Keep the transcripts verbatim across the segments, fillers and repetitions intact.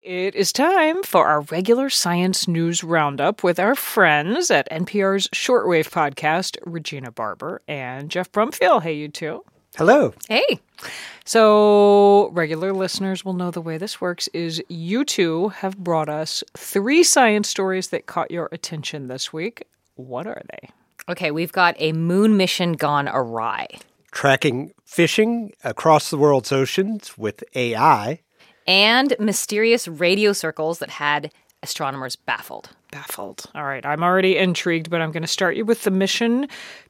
It is time for our regular science news roundup with our friends at N P R's shortwave podcast, Regina Barber and Jeff Brumfield. Hey, you two. Hello. Hey. So regular listeners will know the way this works is you two have brought us three science stories that caught your attention this week. What are they? Okay, we've got a moon mission gone awry. Tracking fishing across the world's oceans with A I. And mysterious radio circles that had astronomers baffled. Baffled. All right, I'm already intrigued, but I'm going to start you with the mission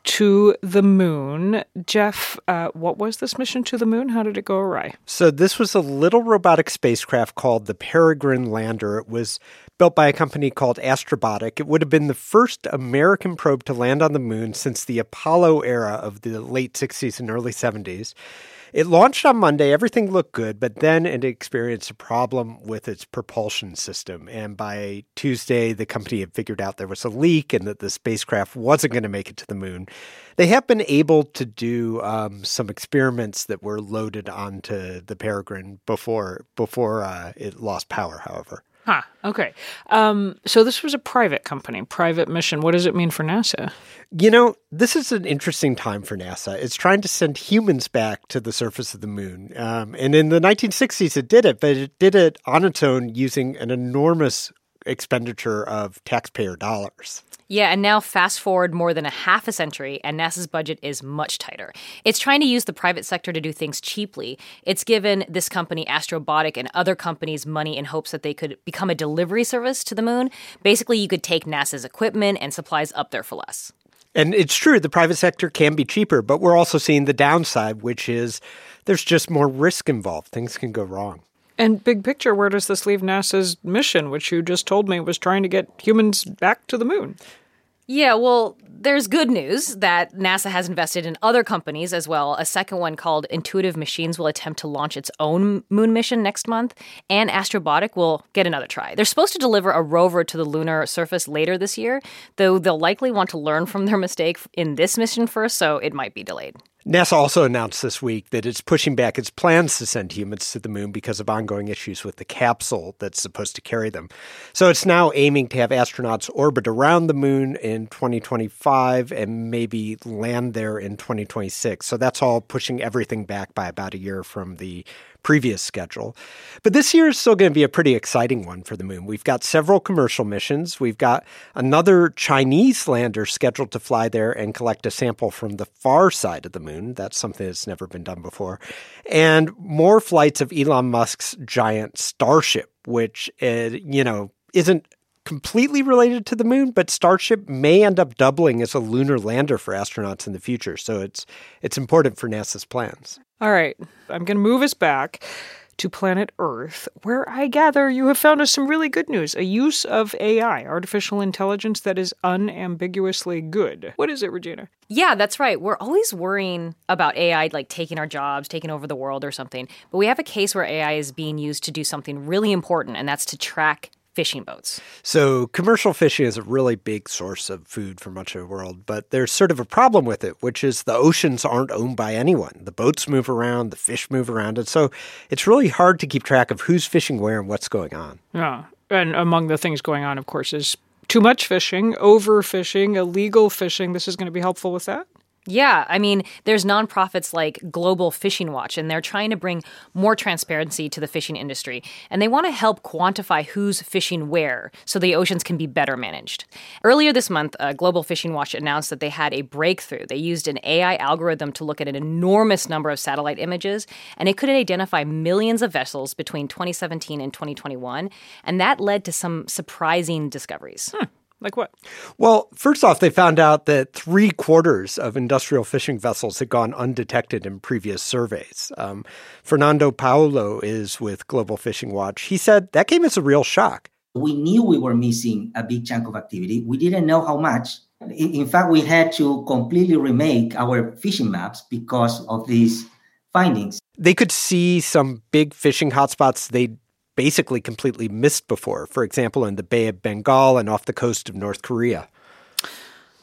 to the moon. Jeff, uh, what was this mission to the moon? How did it go awry? So this was a little robotic spacecraft called the Peregrine Lander. It was built by a company called Astrobotic. It would have been the first American probe to land on the moon since the Apollo era of the late sixties and early seventies. It launched on Monday. Everything looked good, but then it experienced a problem with its propulsion system. And by Tuesday, the company had figured out there was a leak and that the spacecraft wasn't going to make it to the moon. They have been able to do um, some experiments that were loaded onto the Peregrine before, before uh, it lost power, however. Huh. Okay. Um, so this was a private company, private mission. What does it mean for NASA? You know, this is an interesting time for NASA. It's trying to send humans back to the surface of the moon. Um, and in the nineteen sixties, it did it, but it did it on its own using an enormous expenditure of taxpayer dollars. Yeah, and now fast forward more than a half a century, and NASA's budget is much tighter. It's trying to use the private sector to do things cheaply. It's given this company, Astrobotic, and other companies money in hopes that they could become a delivery service to the moon. Basically, you could take NASA's equipment and supplies up there for less. And it's true, the private sector can be cheaper, but we're also seeing the downside, which is there's just more risk involved. Things can go wrong. And big picture, where does this leave NASA's mission, which you just told me was trying to get humans back to the moon? Yeah, well, there's good news that NASA has invested in other companies as well. A second one called Intuitive Machines will attempt to launch its own moon mission next month, and Astrobotic will get another try. They're supposed to deliver a rover to the lunar surface later this year, though they'll likely want to learn from their mistake in this mission first, so it might be delayed. NASA also announced this week that it's pushing back its plans to send humans to the moon because of ongoing issues with the capsule that's supposed to carry them. So it's now aiming to have astronauts orbit around the moon in twenty twenty-five and maybe land there in twenty twenty-six. So that's all pushing everything back by about a year from the previous schedule. But this year is still going to be a pretty exciting one for the moon. We've got several commercial missions. We've got another Chinese lander scheduled to fly there and collect a sample from the far side of the moon. That's something that's never been done before. And more flights of Elon Musk's giant Starship, which, uh, you know, isn't completely related to the moon, but Starship may end up doubling as a lunar lander for astronauts in the future. So it's it's important for NASA's plans. All right, I'm going to move us back to planet Earth, where I gather you have found us some really good news, a use of A I, artificial intelligence, that is unambiguously good. What is it, Regina? Yeah, that's right. We're always worrying about A I, like taking our jobs, taking over the world or something. But we have a case where A I is being used to do something really important, and that's to track fishing boats. So commercial fishing is a really big source of food for much of the world, but there's sort of a problem with it, which is the oceans aren't owned by anyone. The boats move around, the fish move around, and so it's really hard to keep track of who's fishing where and what's going on. Yeah, and among the things going on, of course, is too much fishing, overfishing, illegal fishing. This is going to be helpful with that? Yeah, I mean, there's nonprofits like Global Fishing Watch, and they're trying to bring more transparency to the fishing industry. And they want to help quantify who's fishing where so the oceans can be better managed. Earlier this month, uh, Global Fishing Watch announced that they had a breakthrough. They used an A I algorithm to look at an enormous number of satellite images, and it could identify millions of vessels between twenty seventeen and twenty twenty-one. And that led to some surprising discoveries. Hmm. Like what? Well, first off, they found out that three quarters of industrial fishing vessels had gone undetected in previous surveys. Um, Fernando Paulo is with Global Fishing Watch. He said that came as a real shock. We knew we were missing a big chunk of activity. We didn't know how much. In, in fact, we had to completely remake our fishing maps because of these findings. They could see some big fishing hotspots they'd basically completely missed before, for example, in the Bay of Bengal and off the coast of North Korea.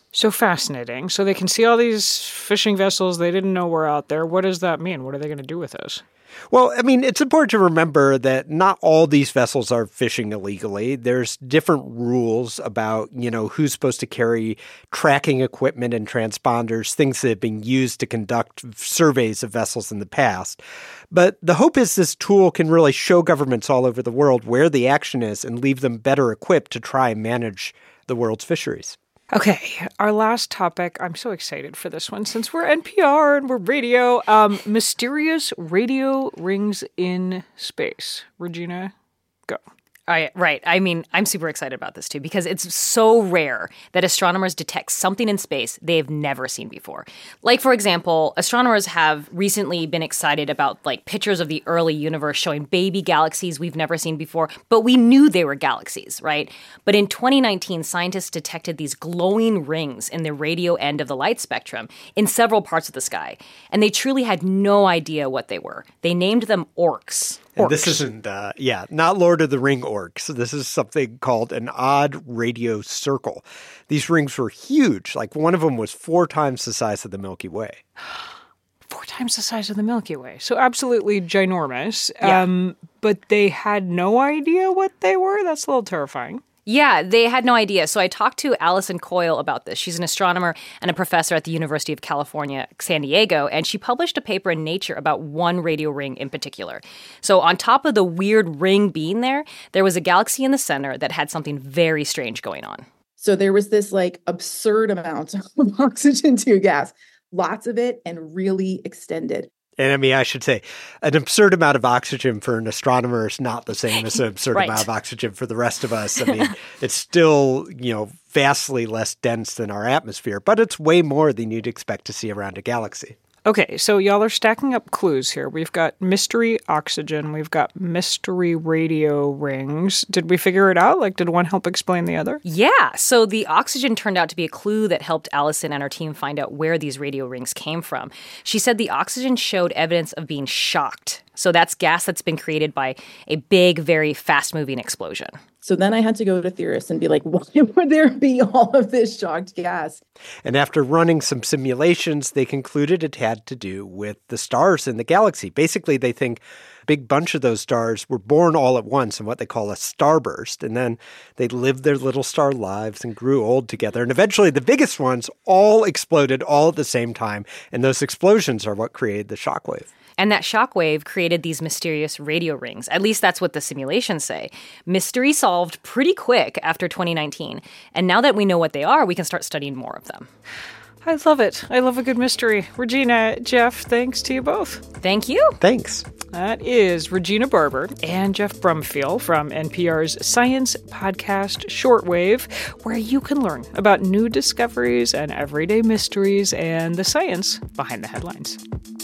So fascinating. So they can see all these fishing vessels they didn't know were out there. What does that mean? What are they going to do with those? Well, I mean, it's important to remember that not all these vessels are fishing illegally. There's different rules about, you know, who's supposed to carry tracking equipment and transponders, things that have been used to conduct surveys of vessels in the past. But the hope is this tool can really show governments all over the world where the action is and leave them better equipped to try and manage the world's fisheries. Okay, our last topic. I'm so excited for this one since we're N P R and we're radio. Um, mysterious radio rings in space. Regina, go. I, right. I mean, I'm super excited about this, too, because it's so rare that astronomers detect something in space they have never seen before. Like, for example, astronomers have recently been excited about, like, pictures of the early universe showing baby galaxies we've never seen before, but we knew they were galaxies, right? But in twenty nineteen, scientists detected these glowing rings in the radio end of the light spectrum in several parts of the sky, and they truly had no idea what they were. They named them orcs. And this isn't, uh, yeah, not Lord of the Ring orcs. This is something called an odd radio circle. These rings were huge. Like one of them was four times the size of the Milky Way. Four times the size of the Milky Way. So absolutely ginormous. Yeah. Um, but they had no idea what they were? That's a little terrifying. Yeah, they had no idea. So I talked to Allison Coyle about this. She's an astronomer and a professor at the University of California, San Diego, and she published a paper in Nature about one radio ring in particular. So on top of the weird ring being there, there was a galaxy in the center that had something very strange going on. So there was this like absurd amount of oxygen to gas, lots of it and really extended. And I mean, I should say, an absurd amount of oxygen for an astronomer is not the same as an absurd Right. amount of oxygen for the rest of us. I mean, it's still, you know, vastly less dense than our atmosphere, but it's way more than you'd expect to see around a galaxy. Okay, so y'all are stacking up clues here. We've got mystery oxygen. We've got mystery radio rings. Did we figure it out? Like, did one help explain the other? Yeah, so the oxygen turned out to be a clue that helped Allison and her team find out where these radio rings came from. She said the oxygen showed evidence of being shocked. So that's gas that's been created by a big, very fast-moving explosion. So then I had to go to theorists and be like, why would there be all of this shocked gas? And after running some simulations, they concluded it had to do with the stars in the galaxy. Basically, they think a big bunch of those stars were born all at once in what they call a starburst. And then they lived their little star lives and grew old together. And eventually, the biggest ones all exploded all at the same time. And those explosions are what created the shockwave. And that shockwave created these mysterious radio rings. At least that's what the simulations say. Mystery solved pretty quick after twenty nineteen. And now that we know what they are, we can start studying more of them. I love it. I love a good mystery. Regina, Jeff, thanks to you both. Thank you. Thanks. That is Regina Barber and Jeff Brumfiel from N P R's science podcast Shortwave, where you can learn about new discoveries and everyday mysteries and the science behind the headlines.